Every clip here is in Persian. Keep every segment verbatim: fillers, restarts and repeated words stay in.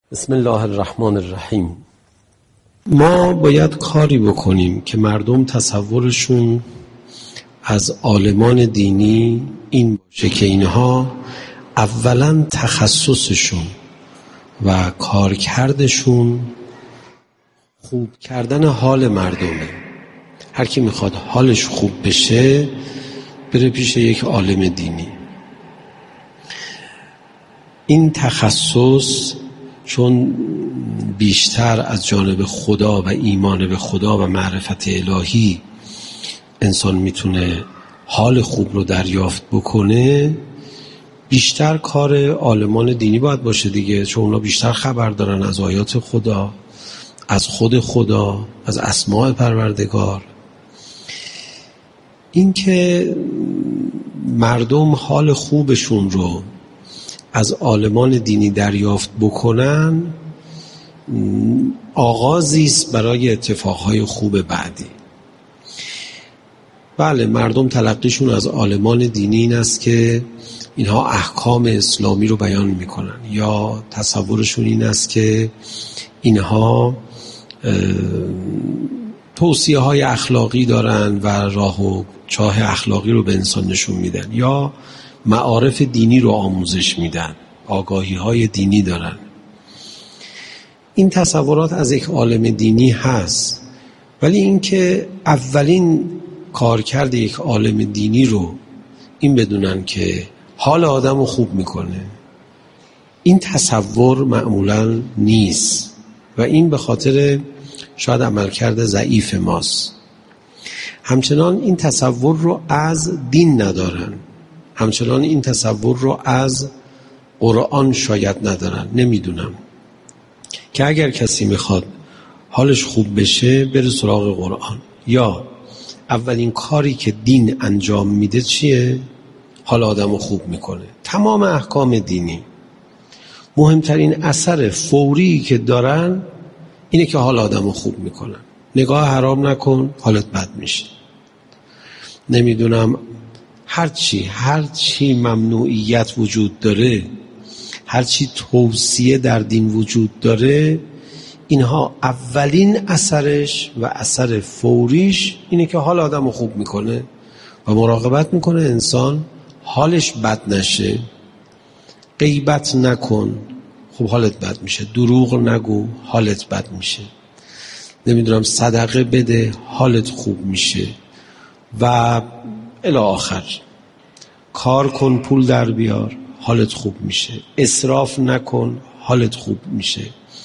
بسم الله الرحمن الرحیم. ما باید کاری بکنیم که مردم تصورشون از عالمان دینی این باشه که اینها اولا تخصصشون و کارکردشون خوب کردن حال مردمه. هر کی میخواد حالش خوب بشه بره پیش یک عالم دینی. این تخصص چون بیشتر از جانب خدا و ایمان به خدا و معرفت الهی انسان میتونه حال خوب رو دریافت بکنه، بیشتر کار عالمان دینی باید باشه دیگه، چون اونا بیشتر خبر دارن از آیات خدا، از خود خدا، از اسماء پروردگار. این که مردم حال خوبشون رو از عالمان دینی دریافت بکنن آغازی است برای اتفاقهای خوب بعدی. بله، مردم تلقیشون از عالمان دینی این است که اینها احکام اسلامی رو بیان میکنن، یا تصورشون این است که اینها توصیه های اخلاقی دارن و راه و چاه اخلاقی رو به انسان نشون میدن، یا معارف دینی رو آموزش میدن، آگاهی های دینی دارن. این تصورات از یک عالم دینی هست، ولی اینکه اولین کارکرد یک عالم دینی رو این بدونن که حال آدم رو خوب میکنه، این تصور معمولا نیست و این به خاطر شاید عملکرد ضعیف ماست. همچنان این تصور رو از دین ندارن، همچنان این تصور رو از قرآن شاید ندارن. نمیدونم که اگر کسی میخواد حالش خوب بشه بره سراغ قرآن، یا اولین کاری که دین انجام میده چیه؟ حال آدم رو خوب میکنه. تمام احکام دینی مهمترین اثر فوری که دارن اینه که حال آدم رو خوب میکنن. نگاه حرام نکن حالت بد میشه. نمیدونم هرچی هرچی ممنوعیت وجود داره، هرچی توصیه در دین وجود داره، اینها اولین اثرش و اثر فوریش اینه که حال آدم رو خوب میکنه و مراقبت میکنه انسان حالش بد نشه. غیبت نکن، خب حالت بد میشه. دروغ نگو، حالت بد میشه. نمیدونم صدقه بده، حالت خوب میشه و الی آخر. کار کن پول در بیار، حالت خوب میشه. اسراف نکن، حالت خوب میشه.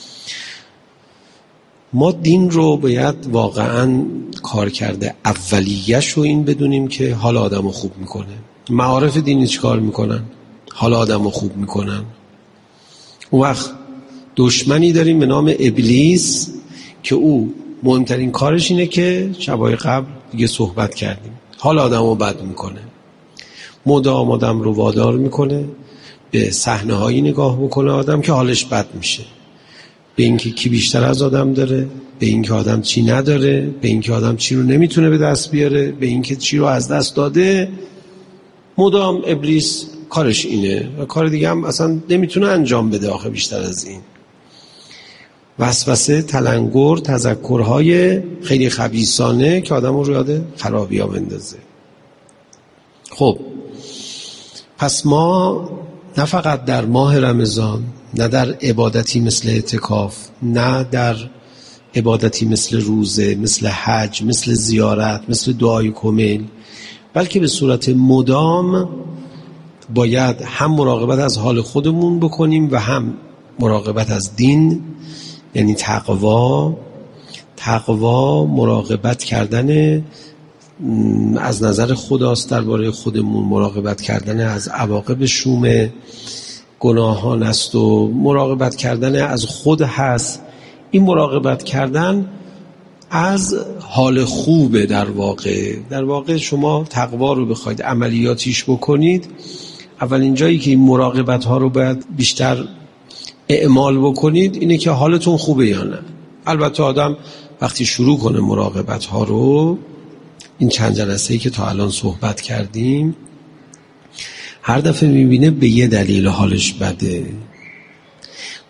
ما دین رو باید واقعا کار کرده اولیه‌ش رو این بدونیم که حال آدم رو خوب میکنه. معارف دینی چی کار میکنن؟ حال آدم رو خوب میکنن. اون وقت دشمنی داریم به نام ابلیس که او مهمترین کارش اینه که شبای قبل دیگه صحبت کردیم، حال آدم رو بد میکنه. مدام آدم رو وادار میکنه به صحنه هایی نگاه بکنه آدم که حالش بد میشه، به اینکه کی بیشتر از آدم داره، به اینکه آدم چی نداره، به اینکه آدم چی رو نمیتونه به دست بیاره، به اینکه چی رو از دست داده. مدام ابلیس کارش اینه و کار دیگه هم اصلا نمیتونه انجام بده آخه بیشتر از این. وسوسه، تلنگر، تذکرهای خیلی خبیثانه که آدم رو یاد خرابی ها بندازه. خب پس ما نه فقط در ماه رمضان، نه در عبادتی مثل اعتکاف، نه در عبادتی مثل روزه، مثل حج، مثل زیارت، مثل دعای کمیل، بلکه به صورت مدام باید هم مراقبت از حال خودمون بکنیم و هم مراقبت از دین، یعنی تقوا. تقوا مراقبت کردن از نظر خداست درباره خودمون، مراقبت کردن از عواقب شوم گناهان است و مراقبت کردن از خود هست. این مراقبت کردن از حال خوبه. در واقع در واقع شما تقوا رو بخواید عملیاتیش بکنید، اولین جایی که این مراقبت ها رو باید بیشتر اعمال بکنید اینه که حالتون خوبه یا نه. البته آدم وقتی شروع کنه مراقبت ها رو، این چند جلسه‌ای که تا الان صحبت کردیم، هر دفعه میبینه به یه دلیل حالش بده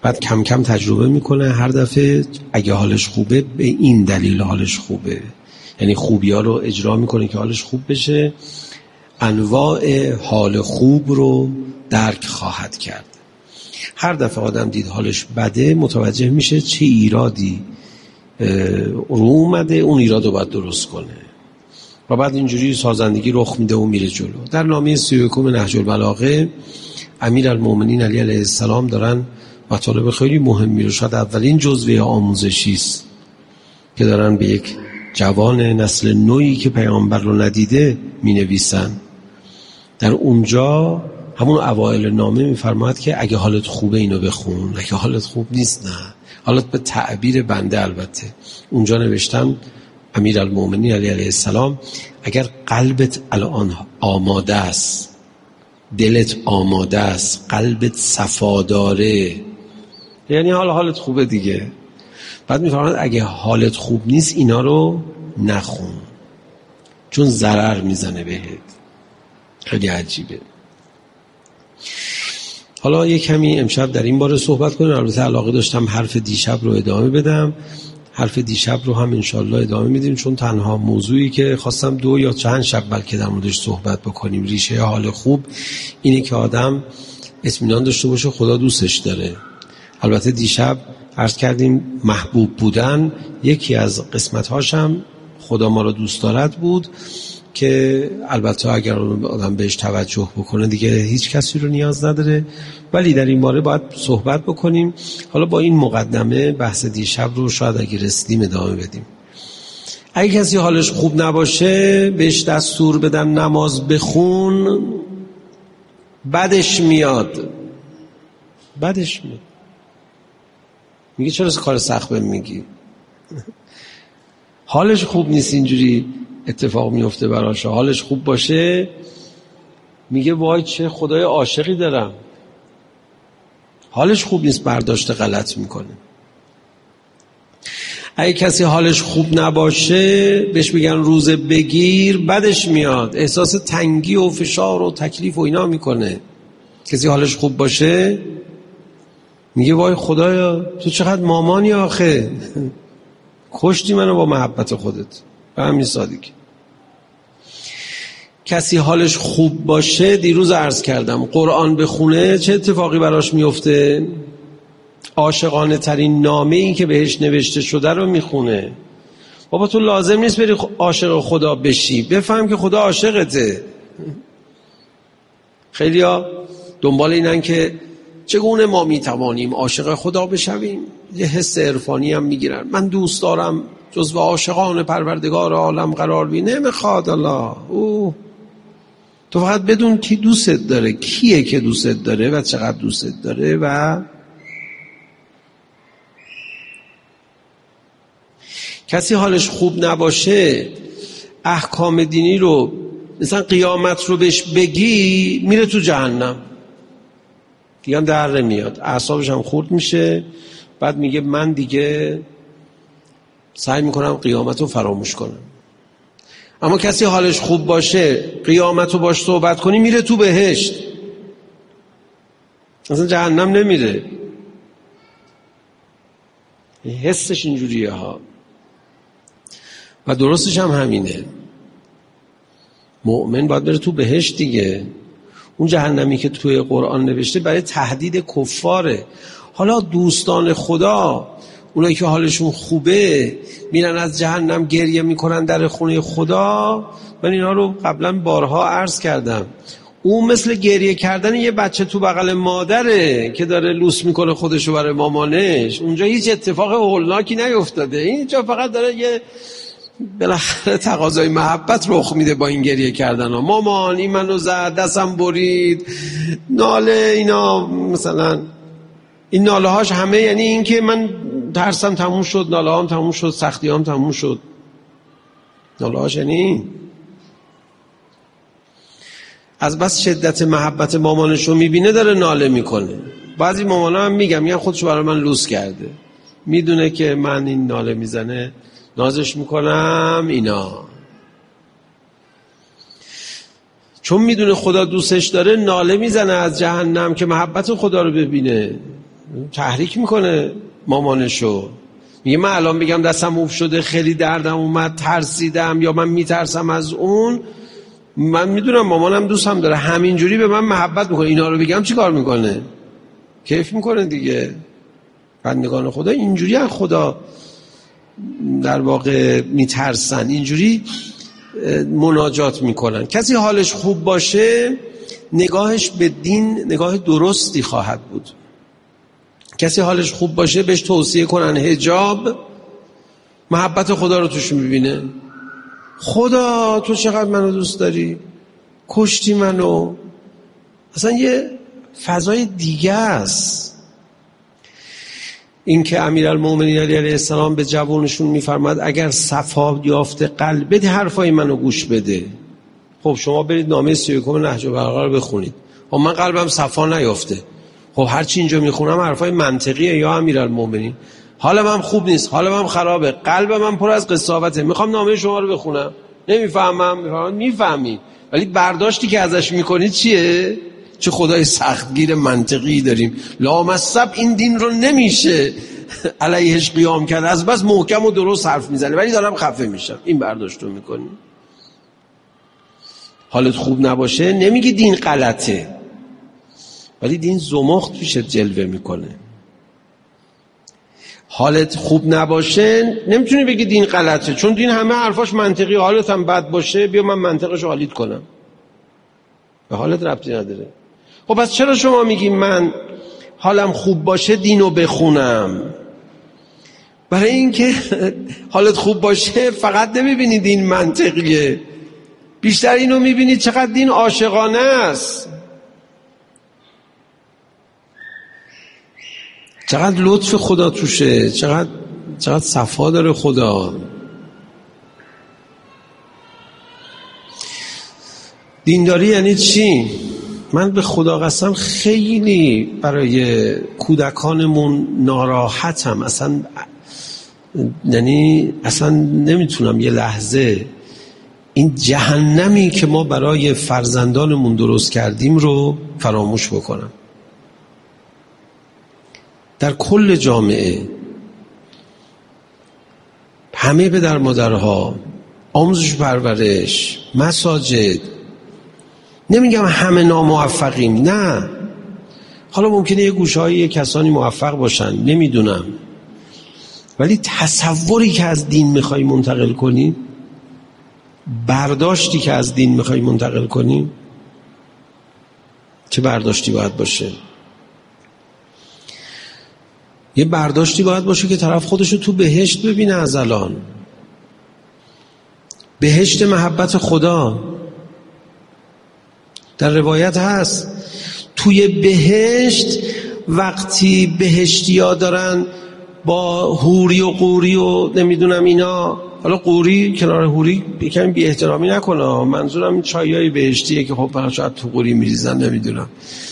بعد کم کم تجربه میکنه، هر دفعه اگه حالش خوبه به این دلیل حالش خوبه، یعنی خوبی ها رو اجرا میکنه که حالش خوب بشه، انواع حال خوب رو درک خواهد کرد. هر دفعه آدم دید حالش بده متوجه میشه چه ایرادی رو اومده، اون ایراد رو باید درست کنه و بعد اینجوری سازندگی رخ میده و میره جلو. در نامه سی و یکم نهج البلاغه امیرالمومنین علی علیه السلام دارن مطالب خیلی مهمی رو، شاید اولین جزوه آموزشی است که دارن به یک جوان نسل نوعی که پیامبر رو ندیده می نویسن. در اونجا همون اوائل نامه میفرماید که اگه حالت خوبه اینو بخون، اگه حالت خوب نیست نه. حالت به تعبیر بنده البته. اونجا نوشتم امیرالمومنین علی علیه السلام اگر قلبت الان آماده است، دلت آماده است، قلبت صفا داره، یعنی حال حالت خوبه دیگه. بعد میفرماید اگه حالت خوب نیست اینا رو نخون چون ضرر میزنه بهت. خیلی عجیبه. حالا یک کمی امشب در این باره صحبت کنیم. البته علاقه داشتم حرف دیشب رو ادامه بدم، حرف دیشب رو هم انشالله ادامه میدیم، چون تنها موضوعی که خواستم دو یا چند شب بلکه در موردش صحبت بکنیم، ریشه حال خوب اینه که آدم اطمینان داشته باشه خدا دوستش داره. البته دیشب عرض کردیم محبوب بودن یکی از قسمت‌هاش هم خدا ما رو دوست دارد بود، که البته اگر آدم بهش توجه بکنه دیگه هیچ کسی رو نیاز نداره، ولی در این باره باید صحبت بکنیم. حالا با این مقدمه بحث دیشب رو شاید اگه رسیدیم ادامه بدیم. اگه کسی حالش خوب نباشه بهش دستور بدن نماز بخون، بدش میاد بدش میاد میگه چرا کار سخت بهم میگی؟ حالش خوب نیست اینجوری اتفاق میفته براش. حالش خوب باشه میگه وای چه خدای عاشقی دارم. حالش خوب نیست برداشت غلط میکنه. اگه کسی حالش خوب نباشه بهش میگن روزه بگیر، بدش میاد، احساس تنگی و فشار و تکلیف و اینا میکنه. کسی حالش خوب باشه میگه وای خدایا تو چقدر مامانی آخه، کشتی منو با محبت خودت. به همین سادگی. کسی حالش خوب باشه، دیروز عرض کردم قرآن بخونه چه اتفاقی براش میفته؟ عاشقانه ترین نامه ای که بهش نوشته شده رو میخونه. بابا تو لازم نیست بری عاشق خدا بشی، بفهم که خدا عاشقته. خیلی ها دنبال اینن که چگونه ما میتوانیم عاشق خدا بشویم، یه حس عرفانی هم میگیرن. من دوست دارم جزو عاشقان پروردگار عالم قرار بی. نمیخواد الله. اوه تو فقط بدون کی دوستت داره، کیه که دوستت داره و چقدر دوستت داره. و کسی حالش خوب نباشه احکام دینی رو مثلا قیامت رو بهش بگی میره تو جهنم، دیگه هم در نمیاد، اعصابش هم خورد میشه. بعد میگه من دیگه سعی میکنم قیامت رو فراموش کنم. اما کسی حالش خوب باشه قیامت رو باش صحبت کنی میره تو بهشت، اصلا جهنم نمیره. حسش اینجوریه ها و درستش هم همینه. مؤمن باید بره تو بهشت دیگه. اون جهنمی که توی قرآن نوشته برای تهدید کفاره. حالا دوستان خدا، اونایی که حالشون خوبه میرن از جهنم گریه میکنن در خونه خدا. من اینا رو قبلا بارها عرض کردم. اون مثل گریه کردن یه بچه تو بغل مادره که داره لوس میکنه خودشو برای مامانش. اونجا هیچ اتفاق هولناکی نیفتاده، اینجا فقط داره یه بالاخره تقاضای محبت رخ میده با این گریه کردن ها. مامان این منو زد، دستم برید، ناله اینا. مثلا این ناله هاش همه یعنی این که من ترسم تموم شد، ناله هام تموم شد، سختی هام تموم شد. ناله هاش یعنی این. از بس شدت محبت مامانشو میبینه داره ناله میکنه. بعضی مامانا هم میگم میگم خودشو برای من لوس کرده، میدونه که من این ناله میزنه نازش میکنم اینا. چون میدونه خدا دوستش داره ناله میزنه از جهنم که محبت خدا رو ببینه. تحریک میکنه مامانشو، میگه من الان بگم دستم موف شده، خیلی دردم اومد، ترسیدم، یا من میترسم از اون، من میدونم مامانم دوستم داره، همینجوری به من محبت میکنه، اینا رو بگم چی کار میکنه؟ کیف میکنه دیگه. بندگان خدا اینجوری از خدا در واقع میترسن، اینجوری مناجات میکنن. کسی حالش خوب باشه نگاهش به دین نگاه درستی خواهد بود. کسی حالش خوب باشه بهش توصیه کنن حجاب، محبت خدا رو توش میبینه. خدا تو چقدر منو دوست داری، کشتی منو، اصلا یه فضای دیگه است. این که امیرالمومنین علی علیه السلام به جوانشون میفرماد اگر صفا یافته قلبت حرفای منو گوش بده. خب شما برید نامه سی و یکم نهج البلاغه رو بخونید. خب من قلبم صفا نیافته، خب هرچی اینجا میخونم حرفای منطقیه یا امیرالمومنین؟ حالم هم خوب نیست، حالم هم خرابه، قلبم هم پر از قساوته، میخوام نامه شما رو بخونم، نمیفهمم. میفهمم میفهمی، ولی برداشتی که ازش میکنید چیه؟ چه خدای سختگیر منطقی داریم، لامصب این دین رو نمیشه علیهش قیام کرد، از بس محکم و درست حرف میزنه ولی دارم خفه میشم. این برداشت رو میکنی. حالت خوب نباشه نمیگی دین غلطه، ولی دین زمخت پیشت جلوه میکنه. حالت خوب نباشه نمیتونی بگی دین غلطه، چون دین همه حرفاش منطقی. حالت هم بد باشه بیا من منطقش حالیت کنم، به حالت ربطی نداره. خب پس چرا شما میگی من حالم خوب باشه دینو بخونم؟ برای اینکه حالت خوب باشه فقط نمیبینی دین منطقیه، بیشتر اینو میبینی چقدر دین عاشقانه است، چقدر لطف خدا توشه، چقدر چقدر صفا داره خدا. دینداری یعنی چی؟ من به خدا قسم خیلی برای کودکانمون ناراحتم، اصلا یعنی اصلا نمیتونم یه لحظه این جهنمی که ما برای فرزندانمون درست کردیم رو فراموش بکنم. در کل جامعه همه پدر مادرها، آموزش پرورش، مساجد، نمیگم همه ناموفقیم، نه، حالا ممکنه یه گوشه‌های یه کسانی موفق باشن، نمیدونم، ولی تصوری که از دین میخوای منتقل کنی، برداشتی که از دین میخوای منتقل کنی، چه برداشتی باید باشه؟ یه برداشتی باید باشه که طرف خودشو تو بهشت ببینه از الان، بهشت محبت خدا. در روایت هست توی بهشت وقتی بهشتی‌ها دارن با حوری و قوری و نمیدونم اینا، حالا قوری کنار حوری یکم بی احترامی نکنه، منظورم این چایای بهشتیه که خب فقط شاید تو قوری میریزن، نمیدونم،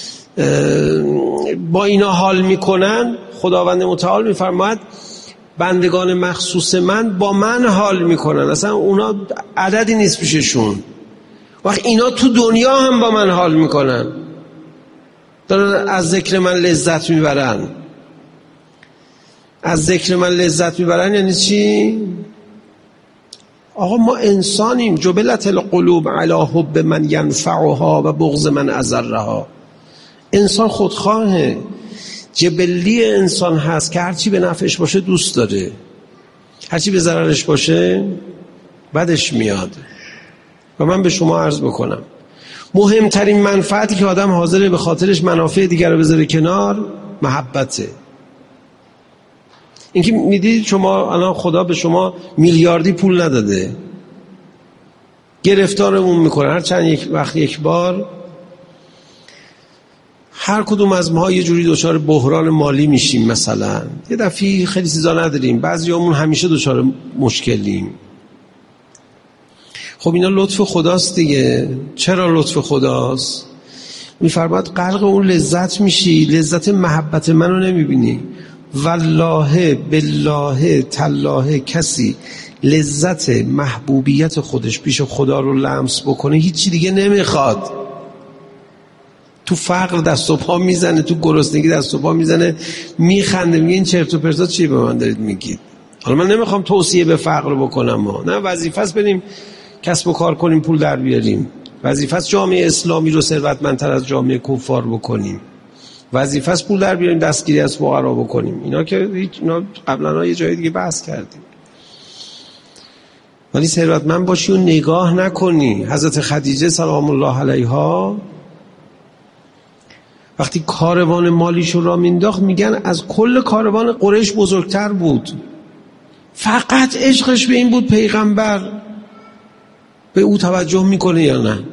با اینا حال میکنن. خداوند متعال میفرماید بندگان مخصوص من با من حال میکنن، اصلا اونا عددی نیست پیششون، وقت اینا تو دنیا هم با من حال میکنن، دارن از ذکر من لذت میبرن. از ذکر من لذت میبرن یعنی چی؟ آقا ما انسانیم، جبلت القلوب علی حب من ینفعها و بغض من اضرها. انسان خودخواهه، جبلی انسان هست که هرچی به نفعش باشه دوست داره، هرچی به ضررش باشه بدش میاد. و من به شما عرض بکنم مهمترین منفعتی که آدم حاضره به خاطرش منافع دیگر رو بذاره کنار، محبته. اینکه میدید شما الان خدا به شما میلیاردی پول نداده، گرفتارمون میکنه هر چند یک وقت یک بار، هر کدوم از ما یه جوری دچار بحران مالی میشیم. مثلا یه دفعه خیلی چیزا نداریم، بعضیامون همیشه دچار مشکلیم. خب اینا لطف خداست دیگه. چرا لطف خداست؟ میفرماد غرق اون لذت میشی، لذت محبت منو نمیبینی. والله بالله تالله کسی لذت محبوبیت خودش پیش خدا رو لمس بکنه هیچی دیگه نمیخواد. تو فقر دست و پا میزنه، تو گرسنگی دست و پا میزنه، میخنده، میگه این چرت و پرتا چی به من دارید میگید؟ حالا من نمیخوام توصیه به فقر بکنم، ما نه، وظیفه است بریم کسب و کار کنیم، پول در بیاریم، وظیفه است جامعه اسلامی رو ثروتمندتر از جامعه کفار بکنیم، وظیفه است پول در بیاریم دستگیری از فقرا بکنیم. اینا که هیچ، اینا قبلا یه جای دیگه بحث کردیم. ولی ثروتمند باشی و نگاه نکنی. حضرت خدیجه سلام الله علیها وقتی کاروان مالیشو را مینداخت، میگن از کل کاروان قریش بزرگتر بود. فقط عشقش به این بود پیغمبر به او توجه میکنه یا نه.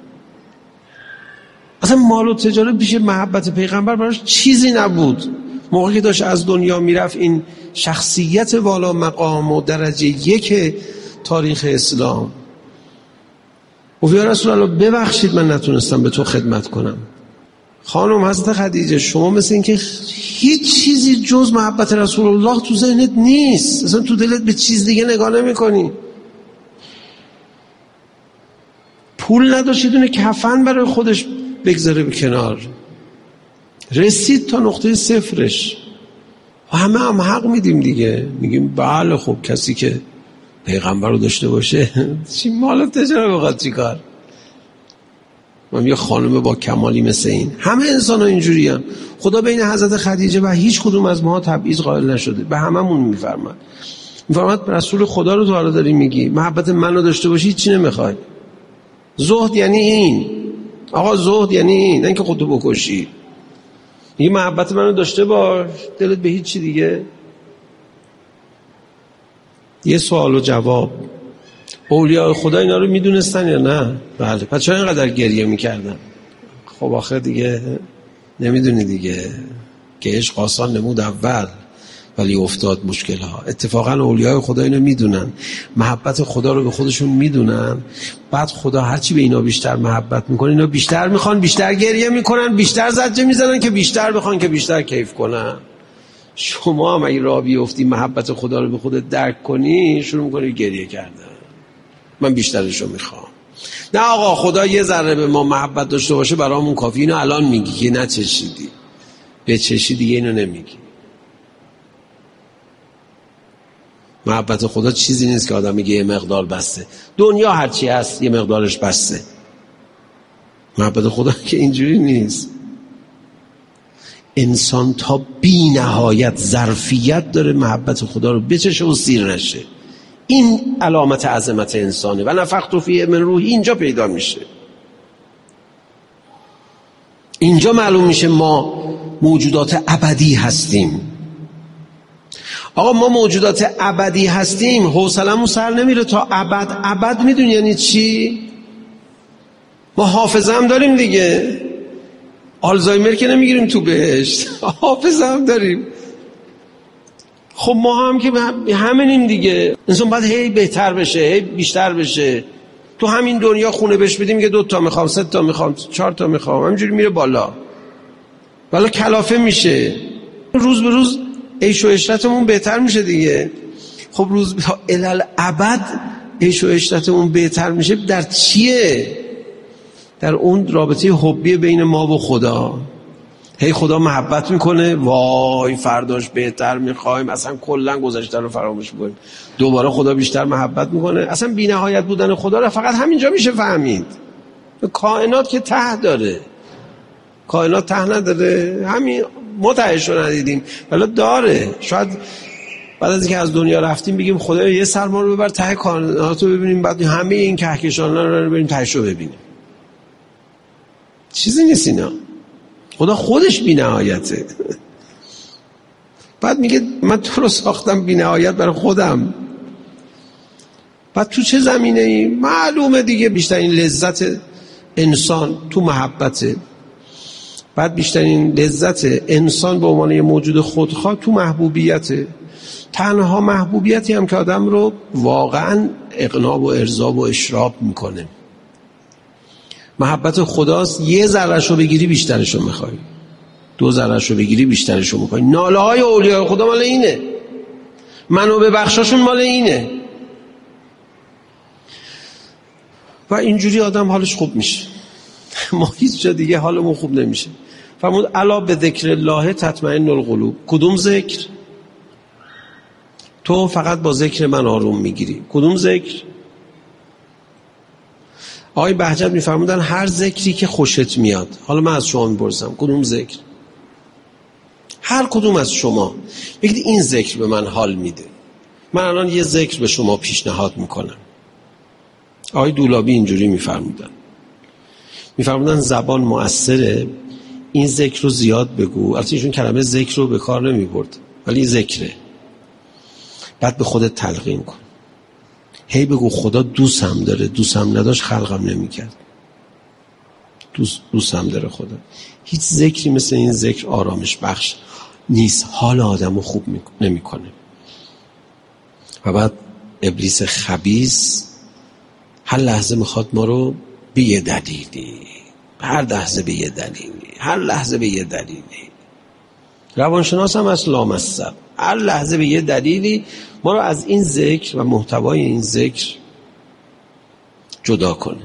اصلا مال و تجارت پیش محبت پیغمبر براش چیزی نبود. موقعی که داشت از دنیا میرفت، این شخصیت والا مقام و درجه یک تاریخ اسلام، و یا رسول الله ببخشید من نتونستم به تو خدمت کنم. خانم حضرت خدیجه، شما مثل این که هیچ چیزی جز محبت رسول الله تو ذهنت نیست، اصلا تو دلت به چیز دیگه نگاه نمی کنی. پول نداشت دونه کفن برای خودش بگذاره به کنار، رسید تا نقطه صفرش. و همه هم حق میدیم دیگه، میگیم بله خب کسی که پیغمبر رو داشته باشه چی مال تجاره بخواد چی کار. من یه خانم با کمالی مثل این، همه انسان ها اینجوری هم. خدا بین حضرت خدیجه و هیچ کدوم از ما تبعیض قائل نشده، به هممون میفرماد. میفرماد رسول خدا رو تو حالا داری میگی محبت منو داشته باشی چی نمیخوای؟ زهد یعنی این آقا، زهد یعنی این، نه اینکه خودتو بکشی. میگه محبت منو داشته باش، دلت به هیچ چی دیگه. یه سوال و جواب. اولیاء خدا اینا رو میدونستن یا نه؟ بله. پس چرا اینقدر گریه میکردن؟ خب آخر دیگه نمیدونی دیگه که عشق آسان نمود اول ولی افتاد مشکل ها. اتفاقا اولیاء خدا اینو میدونن، محبت خدا رو به خودشون میدونن. بعد خدا هرچی به اینا بیشتر محبت میکنه، اینا بیشتر میخوان، بیشتر گریه میکنن، بیشتر زجه میزنن که بیشتر بخوان که بیشتر کیف کنن. شما هم اگه راه بیفتی محبت خدا رو به خودت درک کنی، شروع میکنی گریه کردن، من بیشترشو میخوام. نه آقا، خدا یه ذره به ما محبت داشته باشه برامون کافی. اینو الان میگی که نچشیدی، به چشی دیگه اینو نمیگی. محبت خدا چیزی نیست که آدم میگه یه مقدار بسته. دنیا هرچی هست یه مقدارش بسته. محبت خدا که اینجوری نیست. انسان تا بی نهایت ظرفیت داره محبت خدا رو بچشه و سیر نشه. این علامت عظمت انسانه. و نفخت فیه من روحی اینجا پیدا میشه. اینجا معلوم میشه ما موجودات ابدی هستیم. آقا ما موجودات ابدی هستیم، حوصله‌مون سر نمیره تا ابد. ابد میدونی یعنی چی؟ ما حافظه هم داریم دیگه، آلزایمر که نمیگیریم تو بهشت، حافظه هم داریم. خب ما هم که همینیم دیگه. انسان باید هی بهتر بشه، هی بیشتر بشه. تو همین دنیا خونه بهش بدیم که دو تا میخوام، سه تا میخوام، چهار تا میخوام، همینجوری میره بالا، بالا کلافه میشه. روز به روز عیش و عشرتمون بهتر میشه دیگه. خب روز الالعبد عیش و عشرتمون بهتر میشه در چیه؟ در اون رابطه حبی بین ما و خدا. هی خدا محبت میکنه، وای فرداش بهتر میخوایم، اصلا کلا گذشته رو فراموش میکنیم، دوباره خدا بیشتر محبت میکنه. اصلا بی نهایت بودن خدا رو فقط همینجا میشه فهمید. کائنات که ته داره، کائنات ته نداره، همین ما تهش رو ندیدیم ولی داره. شاید بعد از اینکه از دنیا رفتیم بگیم خدا یه سر ما رو ببر ته کائنات رو ببینیم، بعد همه این کهکشان‌ها رو بریم تهش رو ببینیم. چیزی نیست اینا. خدا خودش بی نهایته. بعد میگه من تو رو ساختم بی نهایت برای خودم. بعد تو چه زمینه ای؟ معلومه دیگه بیشترین لذت انسان تو محبته. بعد بیشترین لذت انسان به عنوان یه موجود خودخواه تو محبوبیته. تنها محبوبیتی هم که آدم رو واقعا اقناع و ارضا و اشراق میکنه. محبت خداست. یه ذره‌شو بگیری بیشترشو میخوای، دو ذره‌شو بگیری بیشترشو میخوای. ناله های اولیاء خدا مال اینه، منو ببخشاشون مال اینه. و اینجوری آدم حالش خوب میشه. ما هیچ جا دیگه حالمون خوب نمیشه. فرمود الا به ذکر الله تطمئن القلوب. کدوم ذکر؟ تو فقط با ذکر من آروم میگیری. کدوم ذکر؟ آقای بهجت میفرمودن هر ذکری که خوشت میاد. حالا من از شما میپرسم کدوم ذکر؟ هر کدوم از شما بگید این ذکر به من حال میده. من الان یه ذکر به شما پیشنهاد میکنم. آقای دولابی اینجوری میفرمودن میفرمودن زبان مؤثره، این ذکر رو زیاد بگو. البته ایشون کلمه ذکر رو به کار نمیبرد ولی ذکره. بعد به خودت تلقین کن، هی بگو خدا دوستم داره، دوستم نداشت خلقم نمیکرد. دوست دوستم داره خدا. هیچ ذکری مثل این ذکر آرامش بخش نیست، حال آدمو خوب نمیکنه. و بعد ابلیس خبیث هر لحظه میخواد ما رو به یه دلیلی، هر لحظه به یه دلیلی، هر لحظه به یه دلیلی. روانشناس هم از لامصب، هر لحظه به یه دلیلی ما رو از این ذکر و محتوای این ذکر جدا کنه.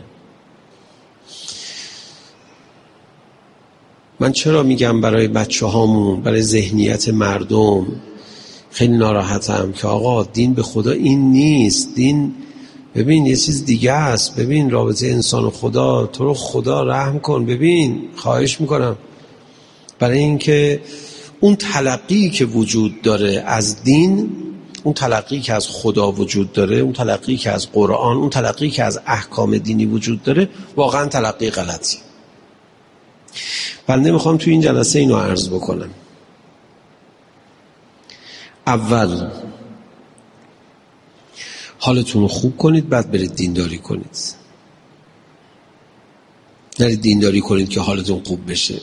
من چرا میگم برای بچه هامون، برای ذهنیت مردم خیلی ناراحتم که آقا دین به خدا این نیست. دین ببین یه چیز دیگه است. ببین رابطه انسان و خدا، تو رو خدا رحم کن. ببین خواهش میکنم، برای اینکه اون تلقی که وجود داره از دین، اون تلقی که از خدا وجود داره، اون تلقی که از قرآن، اون تلقی که از احکام دینی وجود داره، واقعا تلقی غلطی. بنده میخوام تو این جلسه اینو عرض بکنم. اول حالتون رو خوب کنید، بعد برید دینداری کنید. نرید دینداری کنید که حالتون خوب بشه.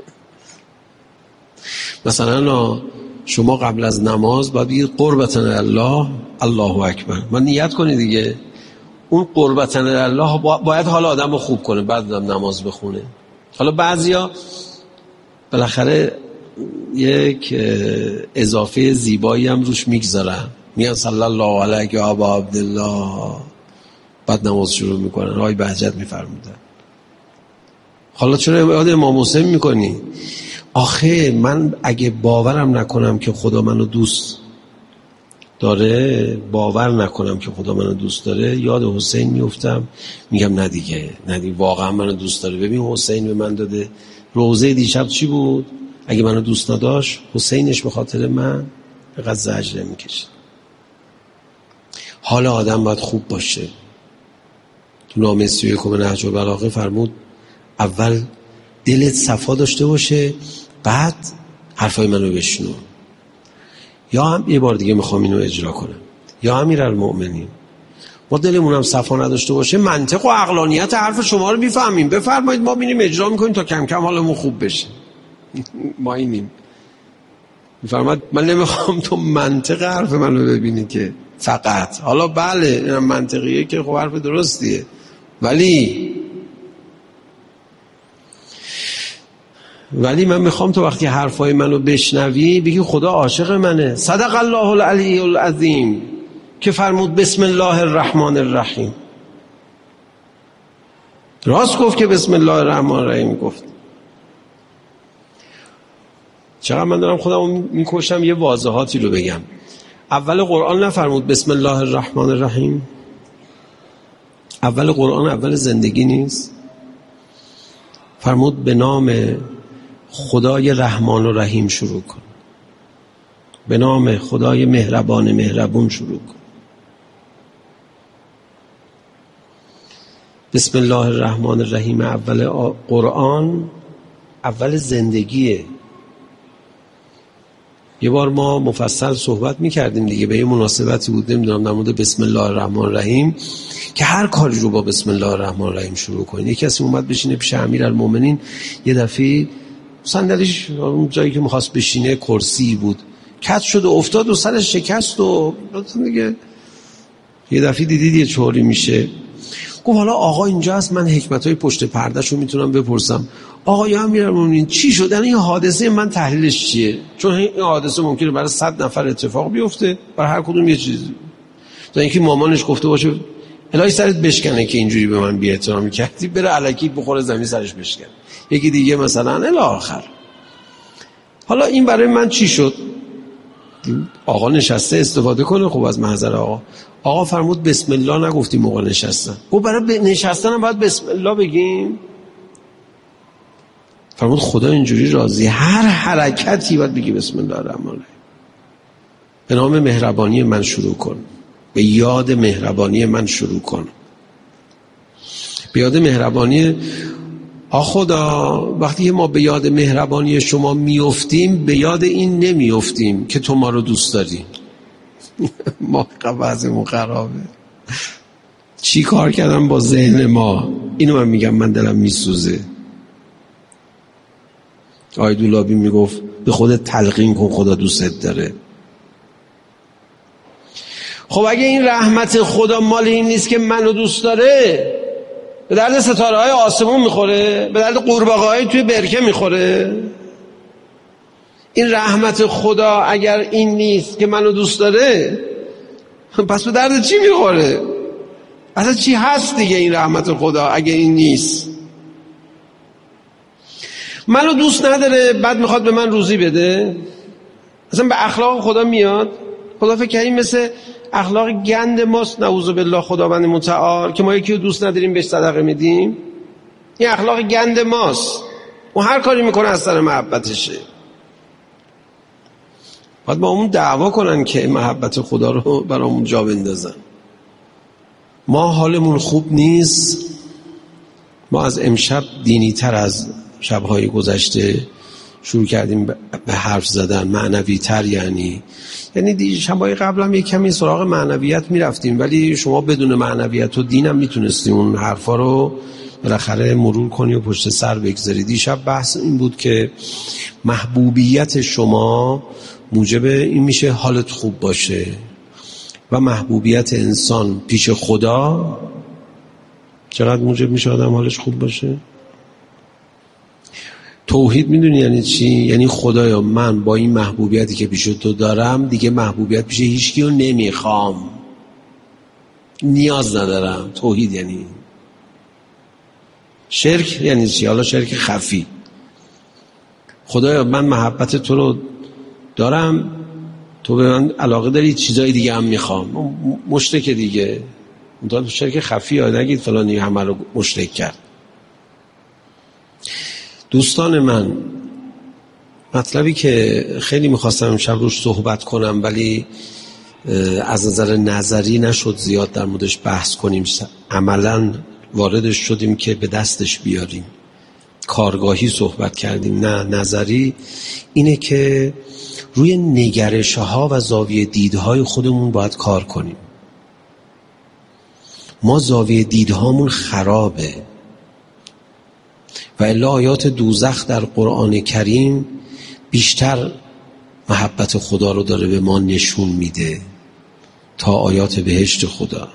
مثلا شما قبل از نماز باید بگید قربتن الله، الله اکبر. من نیت کنید دیگه. اون قربتن الله باید حال آدم رو خوب کنه، بعد هم نماز بخونه. حالا بعضیا بالاخره یک اضافه زیبایی هم روش میگذارن، میان صلی الله علیه و ابا عبدالله، بعد نماز شروع میکنن. آقای بهجت میفرمودن حالا چرا یاد امام حسین میکنی؟ آخه من اگه باورم نکنم که خدا منو دوست داره، باور نکنم که خدا منو دوست داره، یاد حسین میافتم، میگم نه دیگه، نه دیگه واقعا منو دوست داره. ببین حسین به من داده روزه دیشب چی بود؟ اگه منو دوست نداشت حسینش به خاطر من فقط زجر میکشید. حال آدم باید خوب باشه. تو نامه سی و یکم نهج البلاغه فرمود اول دلت صفا داشته باشه، بعد حرفای منو بشنو. یا هم یه بار دیگه میخوام اینو اجرا کنم، یا امیرالمؤمنین ما دلمون هم صفا نداشته باشه، منطق و عقلانیت حرف شما رو میفهمیم، بفرمایید ما ببینیم اجرا میکنیم تا کم کم حالمون خوب بشه. ما اینیم. میفرماید من نمیخوام تو منطق حرف منو ببینی که فقط، حالا بله این منطقیه که خب حرف درستیه، ولی ولی من میخوام تو وقتی حرفای منو بشنوی بگی خدا عاشق منه. صدق الله العلی العظیم که فرمود بسم الله الرحمن الرحیم. راست گفت که بسم الله الرحمن الرحیم گفت. چقدر من دارم خودم میکشم یه واضحاتی رو بگم. اول قرآن نفرمود بسم الله الرحمن الرحیم؟ اول قرآن اول زندگی نیست؟ فرمود به نام خدای رحمان و رحیم شروع کن، به نام خدای مهربان مهربون شروع کن. بسم الله الرحمن الرحیم اول قرآن اول زندگیه. یه بار ما مفصل صحبت میکردیم دیگه، به یه مناسبتی بود نمیدونم در مورد بسم الله الرحمن الرحیم که هر کاری رو با بسم الله الرحمن الرحیم شروع کنید. یکی کسی اومد بشینه پیش امیرالمومنین، یه دفعه صندلیش اون جایی که می‌خواست بشینه کرسی بود، کج شد و افتاد و سرش شکست و دیگه یه دفعه دیدید یه چوری میشه. گفت حالا آقا اینجا هست، من حکمت‌های پشت پرده‌شو میتونم بپرسم. آقا یا امیرالمومنین چی شد؟ یعنی این حادثه من تحلیلش چیه؟ چون این حادثه ممکنه برای صد نفر اتفاق بیفته، برای هر کدوم یه چیزی. تا اینکه مامانش گفته باشه الهی سرت بشکنه که اینجوری به من بی احترامی کردی، بره الکی بخوره زمین سرش بشکنه. یکی دیگه مثلا الی آخر. حالا این برای من چی شد؟ آقا نشسته استفاده کنه خب از محضر آقا. آقا فرمود بسم الله نگفتیم موقع نشستن. گفت برای نشستن هم باید بسم الله بگیم؟ فرمود خدا اینجوری راضی، هر حرکتی باید بگی بسم الله الرحمن الرحیم. به نام مهربانی من شروع کن، به یاد مهربانی من شروع کن. به یاد مهربانی آ خدا، وقتی ما به یاد مهربانی شما میافتیم، به یاد این نمیافتیم که تو ما رو دوست داری. ما قبضمون خرابه. چی کار کردم با ذهن ما؟ اینو من میگم، من دلم میسوزه. آقای دولابی میگفت به خودت تلقین کن خدا دوستت داره. خب اگه این رحمت خدا مال این نیست که منو دوست داره، به درد ستاره های آسمون میخوره؟ به درد قورباغه های توی برکه میخوره؟ این رحمت خدا اگر این نیست که منو دوست داره، پس به درد چی میخوره؟ اصلا چی هست دیگه این رحمت خدا اگه این نیست؟ منو دوست نداره بعد میخواد به من روزی بده؟ اصلا به اخلاق خدا میاد؟ خدا فکر کنیم مثل اخلاق گند ماست، نعوذ بالله خداوند متعال، که ما یکی رو دوست نداریم بهش صدقه میدیم. این اخلاق گند ماست. و هر کاری میکنه از سر محبتشه. باید با اون دعوا کنن که محبت خدا رو برامون جا بندازن. ما حالمون خوب نیست. ما از امشب دینی تر از شبهای گذشته شروع کردیم به حرف زدن، معنوی تر. یعنی یعنی شبهای قبل هم یک کمی سراغ معنویت میرفتیم، ولی شما بدون معنویت و دین هم میتونستی اون حرفا رو بالاخره مرور کنی و پشت سر بگذاری. دیشب بحث این بود که محبوبیت شما موجب این میشه حالت خوب باشه، و محبوبیت انسان پیش خدا چقدر موجب میشه آدم حالش خوب باشه؟ توحید میدونی یعنی چی؟ یعنی خدایا من با این محبوبیتی که پیش تو دارم دیگه محبوبیت پیش هیچکی رو نمیخوام، نیاز ندارم. توحید یعنی شرک یعنی چی؟ حالا شرک خفی. خدایا من محبت تو رو دارم، تو به من علاقه داری، چیزای دیگه هم میخوام. مشرک دیگه. اون شرک خفی ها، نگید فلانی همه رو مشرک کرد. دوستان من، مطلبی که خیلی میخواستم امشب روش صحبت کنم ولی از نظر نظری نشد زیاد در موردش بحث کنیم، عملاً واردش شدیم که به دستش بیاریم. کارگاهی صحبت کردیم، نه نظری. اینه که روی نگرش ها و زاویه دیدهای خودمون باید کار کنیم. ما زاویه دیدهامون خرابه و الا آیات دوزخ در قرآن کریم بیشتر محبت خدا رو داره به ما نشون میده تا آیات بهشت خدا.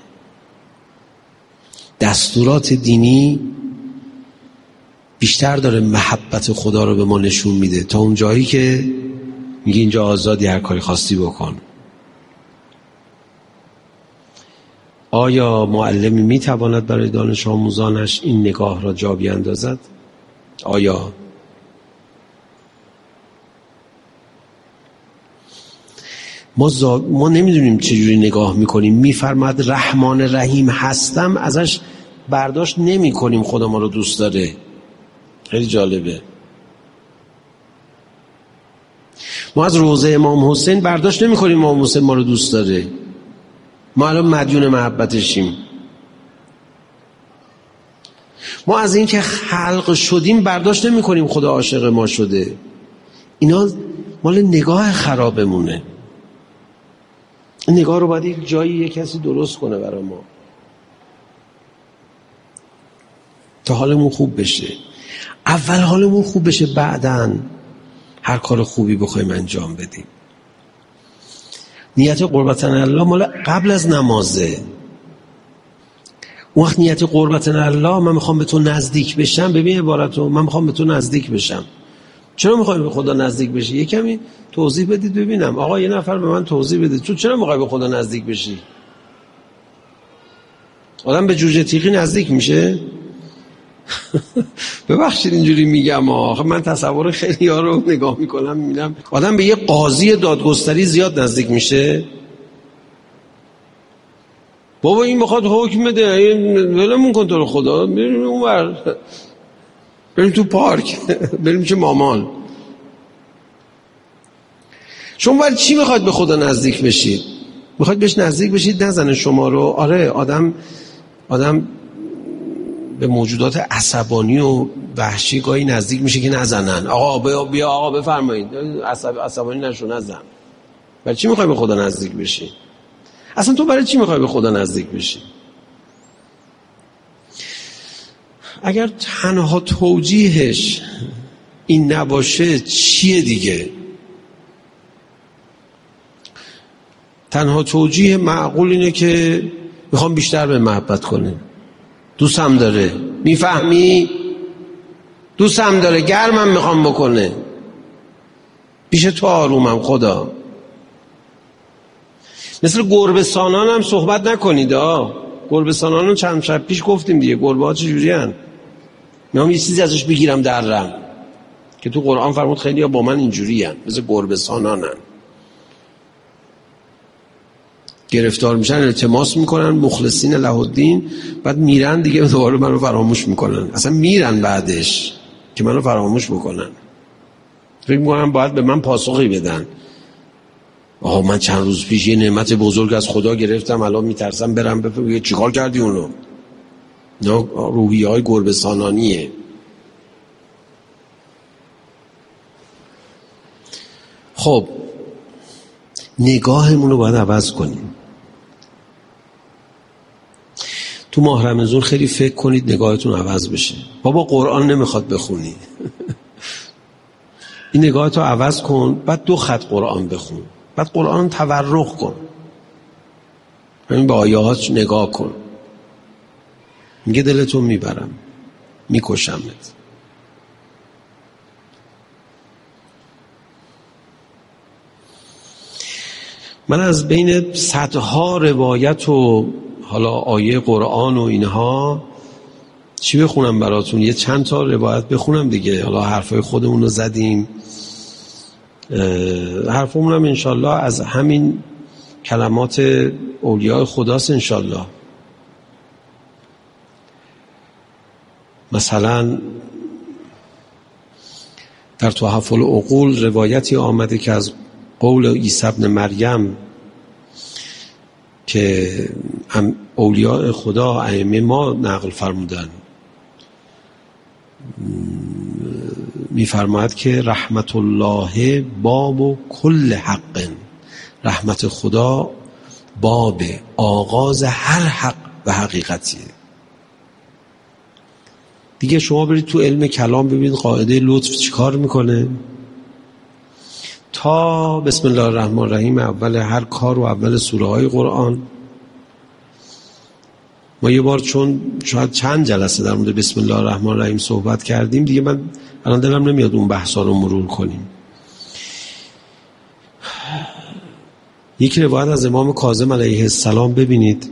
دستورات دینی بیشتر داره محبت خدا رو به ما نشون میده تا اون جایی که میگه اینجا آزادی، هر کاری خواستی بکن. آیا معلمی میتواند برای دانش آموزانش این نگاه را جا بیاندازد؟ آیا ما, زا... ما نمیدونیم چجوری نگاه میکنیم. میفرماد رحمان رحیم هستم، ازش برداشت نمی کنیم خدا ما رو دوست داره. خیلی جالبه. ما از روضه امام حسین برداشت نمی کنیم امام حسین ما رو دوست داره. ما الان مدیون محبتشیم. ما از این که خلق شدیم برداشت نمی کنیم خدا عاشق ما شده. اینا مال نگاه خرابمونه. این نگاه رو باید یک جایی یک کسی درست کنه برای ما تا حالمون خوب بشه. اول حالمون خوب بشه، بعداً هر کار خوبی بخوایم انجام بدیم. نیت قربت الله مال قبل از نمازه. وقت نیت قربت الله من میخوام به تو نزدیک بشم. ببین عبارتو، من میخوام به تو نزدیک بشم. چرا میخوای به خدا نزدیک بشی؟ یه کمی توضیح بدید ببینم. آقا یه نفر به من توضیح بده تو چرا میخوای به خدا نزدیک بشی؟ آدم به جوجه تیغی نزدیک میشه؟ ببخشید اینجوری میگم، آخه من تصور خیلی ها رو نگاه میکنم میبینم آدم به یه قاضی دادگستری زیاد نزدیک میشه. بابا این بخواد حکم بده، ولمون کن تو رو خدا، بریم اونور، بریم تو پارک، بریم چه مامان. شما برای چی میخواید به خدا نزدیک بشید؟ میخواید بهش نزدیک بشید نزنه شما رو؟ آره، آدم آدم به موجودات عصبانی و وحشی گاهی نزدیک میشه که نزنن. آقا بیا, بیا آقا بفرمایید، عصب عصبانی نشو، نزن. برای چی میخوای به خدا نزدیک بشی؟ اصلا تو برای چی میخوای به خدا نزدیک بشی؟ اگر تنها توجیهش این نباشه چیه دیگه؟ تنها توجیه معقول اینه که میخوام بیشتر به محبت کنه، دوستم داره، میفهمی؟ دوستم داره، گرمم میخوام بکنه، پیش تو آرومم خدا. مثل گربه سانان هم صحبت نکنید. آه گربه سانان رو چند شب پیش گفتیم دیگه، گربه ها چجوری هن؟ میام یه چیزی ازش بگیرم درم، که تو قرآن فرمود خیلی ها با من اینجوری هن، مثل گربه سانان هن. گرفتار میشن، التماس میکنن، مخلصین له الدین، بعد میرن دیگه، دوباره منو فراموش میکنن. اصلا میرن بعدش که منو فراموش بکنن. فکر میکنم باید به من پاسخی بدن. آها من چند روز پیش یه نعمت بزرگ از خدا گرفتم، الان میترسم برم بفهم چیکار کردی اونو. نه، روحیه های گربه سانانیه. خب نگاهمون رو باید عوض کنیم. تو ماه رمضان خیلی فکر کنید نگاهتون عوض بشه. بابا قرآن نمیخواد بخونی. این نگاهتو عوض کن، بعد دو خط قرآن بخون، بعد قرآن تورق کن، همین به آیات نگاه کن. میگه دلتو میبرم، میکشمت. من از بین صدها روایت و حالا آیه قرآن و اینها چی بخونم براتون؟ یه چند تا روایت بخونم دیگه. حالا حرفای خودمون رو زدیم، حرفمون هم انشالله از همین کلمات اولیاء خداست انشالله. مثلا در تحف العقول روایتی آمده که از قول عیسی ابن مریم که اولیاء خدا ائمه ما نقل فرمودن، میفرماید که رحمت الله باب و کل حق، رحمت خدا باب آغاز هر حق و حقیقتیه. دیگه شما برید تو علم کلام ببینید قاعده لطف چیکار میکنه. تا بسم الله الرحمن الرحیم اول هر کار و اول سوره های قرآن، ما یه بار چون شاید چند جلسه در مورد بسم الله الرحمن الرحیم صحبت کردیم دیگه، من الان دلم نمیاد اون بحثا رو مرور کنیم. یک روایت از امام کاظم علیه السلام ببینید،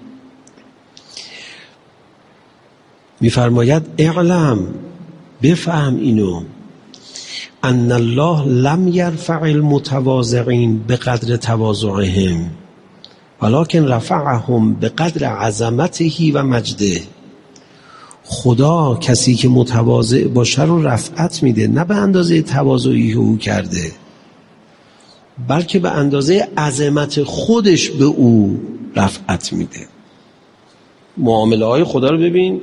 میفرماید اعلم، بفهم اینو، ان الله لم یرفع المتواضعین بقدر تواضعهم ولکن رفعهم بقدر عظمته و مجده. خدا کسی که متواضع باشه رو رفعت میده، نه به اندازه تواضعی او کرده، بلکه به اندازه عظمت خودش به او رفعت میده. معامله های خدا رو ببین،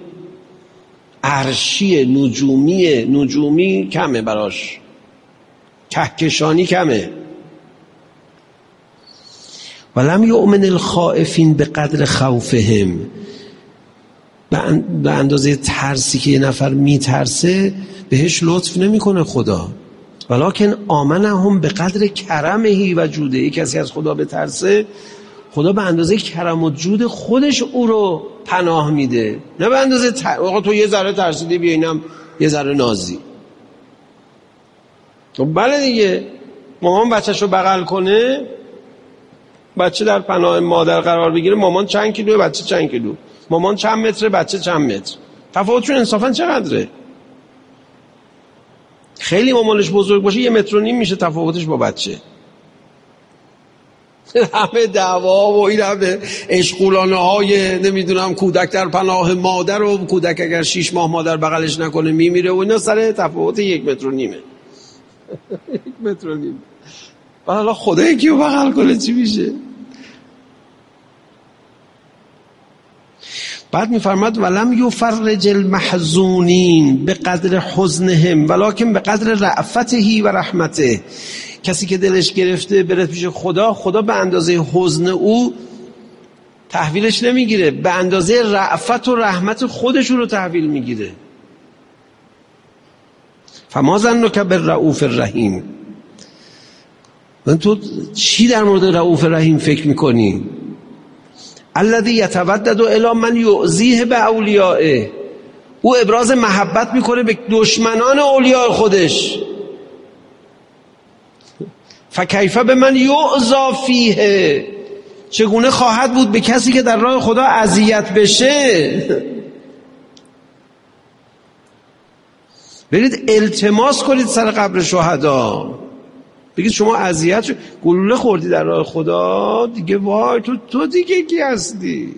عرشی نجومی نجومی کمه براش، کهکشانی کمه. ولم یؤمن الخائفین به قدر خوفهم، به اندازه ترسی که یه نفر میترسه بهش لطف نمیکنه خدا. ولکن آمنهم به قدر کرمه و جوده. کسی از خدا بترسه، خدا به اندازه کرم و جود خودش او رو پناه میده، نه به اندازه تر... آقا تو یه ذره ترسیدی بیا اینم یه ذره نازی. بله دیگه، مامان بچه‌شو بغل کنه، بچه در پناه مادر قرار بگیره، مامان چند کیلوه، بچه چند کیلو، مامان چند متره، بچه چند متر، تفاوتشون انصافا چقدره؟ خیلی مامانش بزرگ باشه یه متر و نیم میشه تفاوتش با بچه. همه دعوا و این همه اشغولانه های نمیدونم کودک در پناه مادر و کودک اگر شیش ماه مادر بغلش نکنه میمیره و اینا سر تفاوت یک متر و نیمه. یک متر و نیمه. حالا خدا یکی رو بغل کنه چی میشه؟ بعد میفرماد ولم یفرج المحزونین به قدر حزنهم ولکن به قدر رأفته و رحمته. کسی که دلش گرفته بره پیش خدا، خدا به اندازه حزن او تحویلش نمیگیره، به اندازه رأفت و رحمت خودشون رو تحویل میگیره. فما ظنک بالرؤوف الرحیم. من تو چی در مورد رؤوف رحیم فکر میکنی؟ الذی یتودد الی من یؤذیه باولیائه. او ابراز محبت میکنه به دشمنان اولیاء خودش. فکیف بمن یعذی فیه. چگونه خواهد بود به کسی که در راه خدا اذیت بشه؟ برید التماس کنید سر قبر شهدا، بگید شما اذیت شد، گلوله خوردی در راه خدا دیگه، وای تو تو دیگه کی هستی؟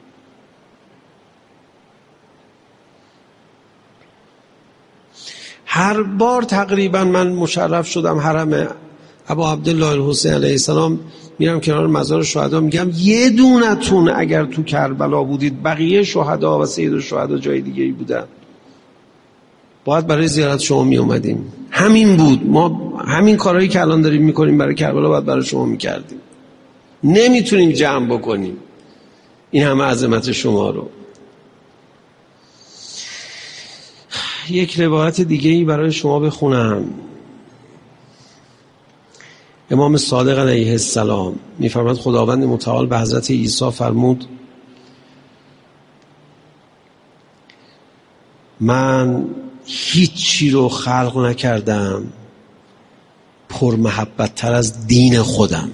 هر بار تقریبا من مشرف شدم حرم ابا عبدالله الحسین علیه السلام، میرم کنار مزار شهدا، میگم یه دونتون اگر تو کربلا بودید، بقیه شهدا و سید الشهدا جای دیگه ای بودن، باید برای زیارت شما می اومدیم. همین بود، ما همین کارهایی که الان داریم میکنیم برای کربلا باید برای شما میکردیم. نمیتونیم جمع بکنیم این همه عظمت شما رو. یک روایت دیگه ای برای شما بخونم. امام صادق علیه السلام میفرماد خداوند متعال به حضرت عیسی فرمود من هیچی رو خلق نکردم پر محبت تر از دین خودم.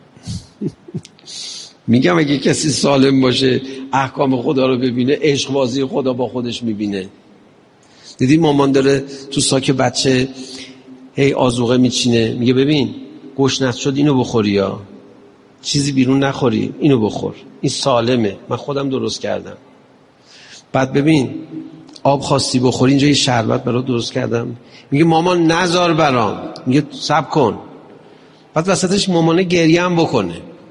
میگم اگه کسی سالم باشه احکام خدا رو ببینه، عشق بازی خدا با خودش میبینه. دیدی مامان داره تو ساک بچه هی آذوقه میچینه، میگه ببین گشنت شد اینو بخوری، یا چیزی بیرون نخوری اینو بخور، این سالمه، من خودم درست کردم. بعد ببین آب خواستی بخوری اینجا یه شربت برات درست کردم، میگه مامان نذار برام، میگه صبر کن. بعد وسطش مامانه گریه هم بکنه.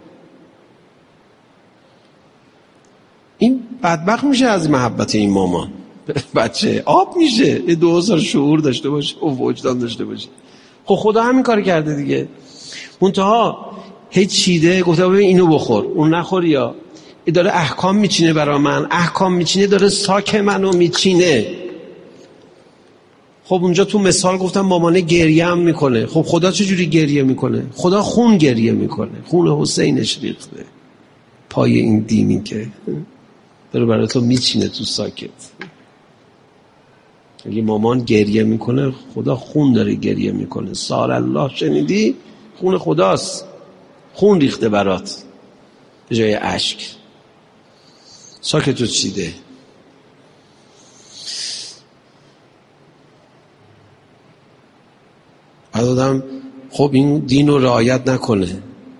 این بدبخت میشه از محبت این مامان. بچه آب میشه، یه دو سال شعور داشته باشه و وجدان داشته باشه. خب خدا همین کار کرده دیگه. منتها هی چیده گفته ببین اینو بخور اون نخوری، یا ای داره احکام میچینه برا من، احکام میچینه، داره ساک منو میچینه. خب اونجا تو مثال گفتم مامانه گریه هم میکنه. خب خدا چجوری گریه میکنه؟ خدا خون گریه میکنه، خون حسینش ریخته پای این دینی که داره برای تو میچینه تو ساکت. اگه مامان گریه میکنه خدا خون داره گریه میکنه. سار الله شنیدی؟ خون خداست، خون ریخته برات به جای اشک. ساکتو چیده. بعد آدم خب این دین رو رعایت نکنه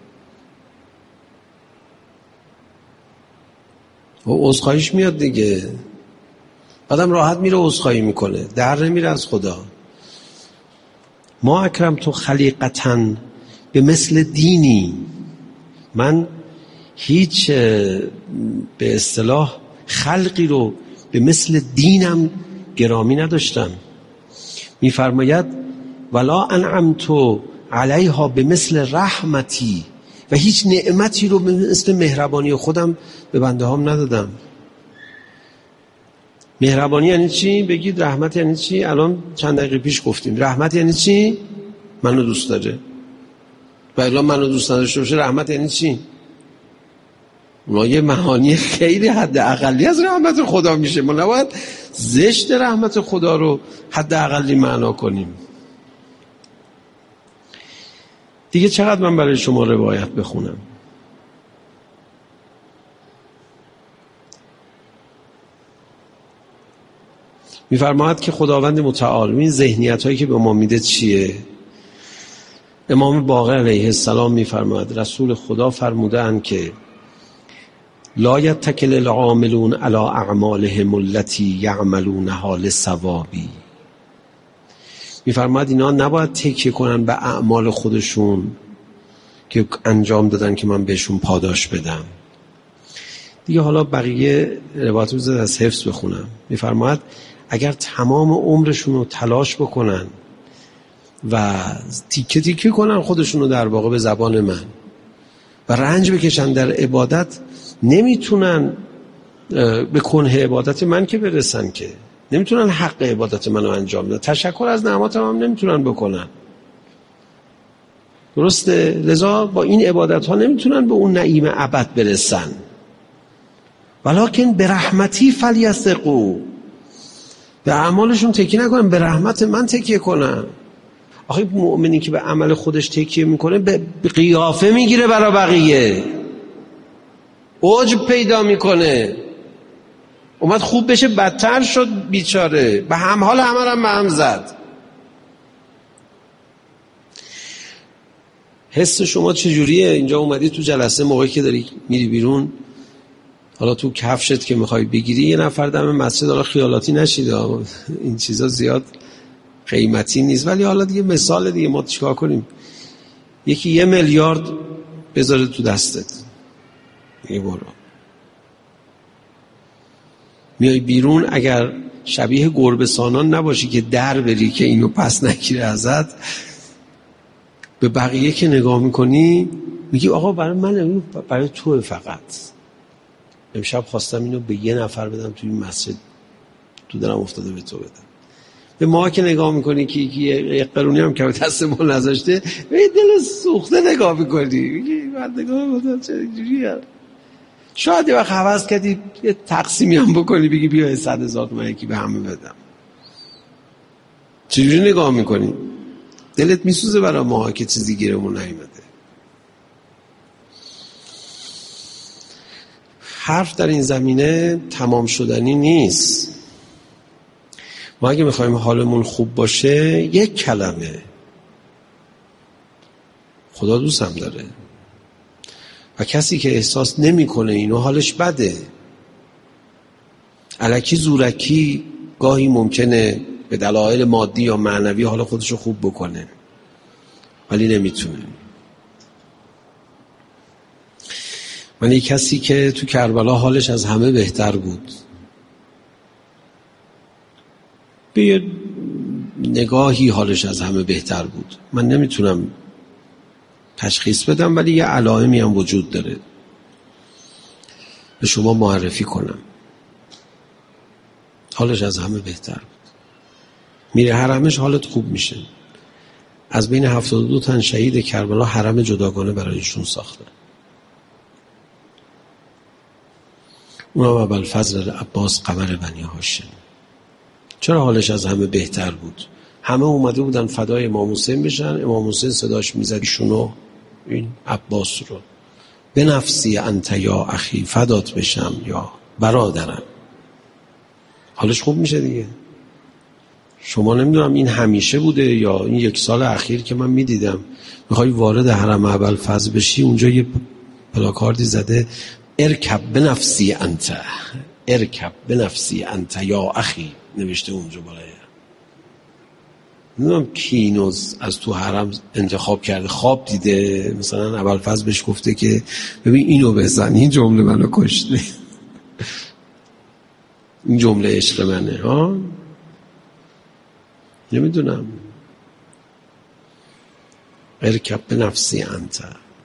و عذرخواهیش میاد دیگه. آدم راحت میره عذرخواهی میکنه، در نمیره از خدا. ما اکرم تو خلیقتاً به مثل دینی. من هیچ به اصطلاح خلقی رو به مثل دینم گرامی نداشتم. میفرماید ولا انعمت علیها به مثل رحمتی، و هیچ نعمتی رو به مثل مهربانی خودم به بنده هام ندادم. مهربانی یعنی چی؟ بگید رحمت یعنی چی؟ الان چند دقیقه پیش گفتیم رحمت یعنی چی؟ منو دوست داره. و الان منو دوست نداشته باشه رحمت یعنی چی؟ اونا یه معانی خیلی حد اقلی از رحمت خدا میشه. ما نباید زشت رحمت خدا رو حد اقلی معنا کنیم. دیگه چقدر من برای شما روایت بخونم؟ میفرماید که خداوند متعال این ذهنیت هایی که به ما میده چیه؟ امام باقر علیه السلام میفرماید رسول خدا فرمودند که لا یتکل العاملون علی اعمالهم التي یعملونها لثوابی. میفرماید اینا نباید تکیه کنن به اعمال خودشون که انجام دادن که من بهشون پاداش بدم. دیگه حالا بقیه روایت رو از حفظ بخونم. میفرماید اگر تمام عمرشون رو تلاش بکنن و تیکه تیکه کنن خودشون رو در واقع به زبان من و رنج بکشن در عبادت، نمیتونن به کنه عبادت من که برسن، که نمیتونن حق عبادت منو انجام بدن، تشکر از نعماتم هم نمیتونن بکنن. درسته؟ لذا با این عبادت ها نمیتونن به اون نعیم ابد برسن. ولکن به رحمتی فلیثقوا، به اعمالشون تکیه نکنن، به رحمت من تکیه کنن. آخه مؤمنی که به عمل خودش تکیه میکنه به قیافه میگیره برای بقیه، عجب پیدا میکنه، اومد خوب بشه بدتر شد بیچاره، به هم حال همه رو به هم زد. حس شما چجوریه اینجا اومدی تو جلسه، موقعی که داری میری بیرون، حالا تو کفشت که میخوای بگیری یه نفر دم مسجد، حالا خیالاتی نشید، این چیزا زیاد قیمتی نیست، ولی حالا دیگه مثال دیگه ما چیکار کنیم، یکی یه میلیارد بذاره تو دستت، یه برو میای بیرون، اگر شبیه گربه سانان نباشی که در بری که اینو پس نگیره ازت، به بقیه که نگاه میکنی میگی آقا برای من، برای توه، فقط امشب خواستم اینو به یه نفر بدم توی این مسجد، تو دلم افتاده به تو بدم. به ما که نگاه میکنی که یه قرونی هم که دست ما نذاشته، به دل سوخته نگاه میکنی، میگی من نگاه میکنم چه اینجوریه. شاید یه وقت حوض کردی یه تقسیمی هم بکنی، بگی بیا صد هزار تومن یکی به همه بدم. چجوری نگاه میکنی؟ دلت میسوزه برای ما که چیزی گیرمون نیومده. حرف در این زمینه تمام شدنی نیست. ما اگه میخوایم حالمون خوب باشه، یک کلمه خدا دوستم داره، و کسی که احساس نمیکنه اینو حالش بده. الکی زورکی گاهی ممکنه به دلایل مادی یا معنوی حال خودشو خوب بکنه، ولی نمیتونه. من یک کسی که تو کربلا حالش از همه بهتر بود، به یه نگاهی حالش از همه بهتر بود، من نمیتونم تشخیص بدم، ولی یه علائمی هم وجود داره به شما معرفی کنم. حالش از همه بهتر بود، میره حرمش حالت خوب میشه. از بین هفتاد و دو تن شهید کربلا حرم جداگانه برایشون ساختن. اونم ابوالفضل عباس قمر بنی هاشم. چرا حالش از همه بهتر بود؟ همه اومده بودن فدای امام حسین بشن، امام حسین صداش میزد ایشونو، این عباس رو، به نفسی انت یا اخی، فدات بشم یا برادرم. حالش خوب میشه دیگه. شما نمیدونم این همیشه بوده یا این یک سال اخیر که من میدیدم میخوای وارد حرم ابوالفضل بشی، اونجا یه پلاکاردی زده ارکب به نفسی انت، ارکب به نفسی انت یا اخی، نوشته اونجا بالای. نمیدونم کی اینو از تو حرم انتخاب کرده، خواب دیده مثلا ابوالفضل بهش گفته که ببین اینو بزن، این جمله منو کشته، این جمله عشق منه ها. نمیدونم. ارکب به نفسی انت.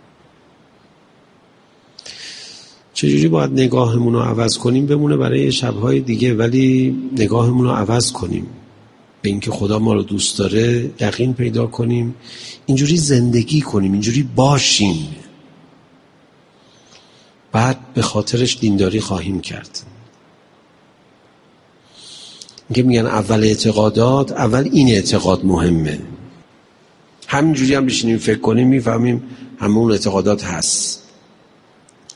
چجوری باید نگاهمون رو عوض کنیم؟ بمونه برای شبهای دیگه، ولی نگاهمون رو عوض کنیم به اینکه خدا ما رو دوست داره، یقین پیدا کنیم، اینجوری زندگی کنیم، اینجوری باشیم، بعد به خاطرش دینداری خواهیم کرد. اینکه میگن اول اعتقادات، اول این اعتقاد مهمه. همینجوری هم بشینیم فکر کنیم میفهمیم همون اعتقادات هست.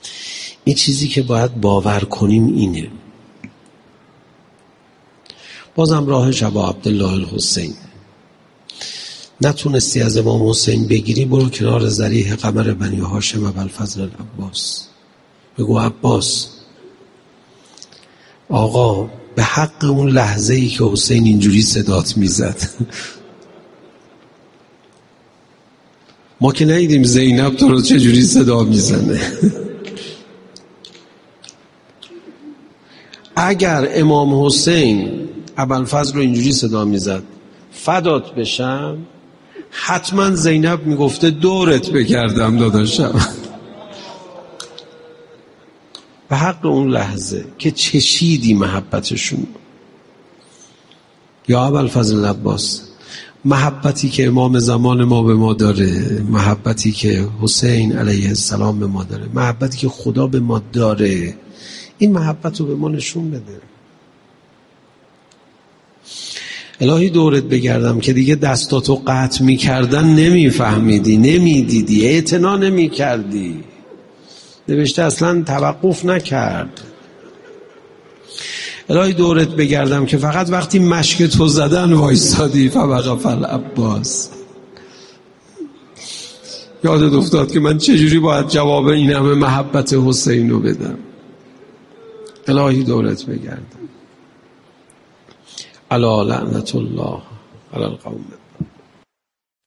این چیزی که باید باور کنیم اینه. بازم راهش ابا عبدالله الحسین. نتونستی از امام حسین بگیری، برو کنار ذریح قمر بنی هاشم ابوالفضل العباس، بگو عباس آقا به حق اون لحظه ای که حسین اینجوری صدات میزد ما که ندیدیم زینب تو رو چجوری صدا میزنه اگر امام حسین ابوالفضل رو اینجوری صدا میزد فدات بشم، حتما زینب میگفته دورت بگردم داداشم به حق اون لحظه که چشیدی محبتشون. یا ابوالفضل العباس، محبتی که امام زمان ما به ما داره، محبتی که حسین علیه السلام به ما داره، محبتی که خدا به ما داره، این محبت رو به ما نشون بده. الهی دورت بگردم که دیگه دستاتو قطع میکردن نمیفهمیدی، نمیدیدی، اعتنا نمیکردی، نوشته اصلا توقف نکرد. الهی دورت بگردم که فقط وقتی مشک تو زدن وایستادی فوقف العباس. یادت افتاد که من چجوری باید جواب این همه محبت حسین رو بدم. الهی دورت بگردم. الا لعنت الله علی القوم.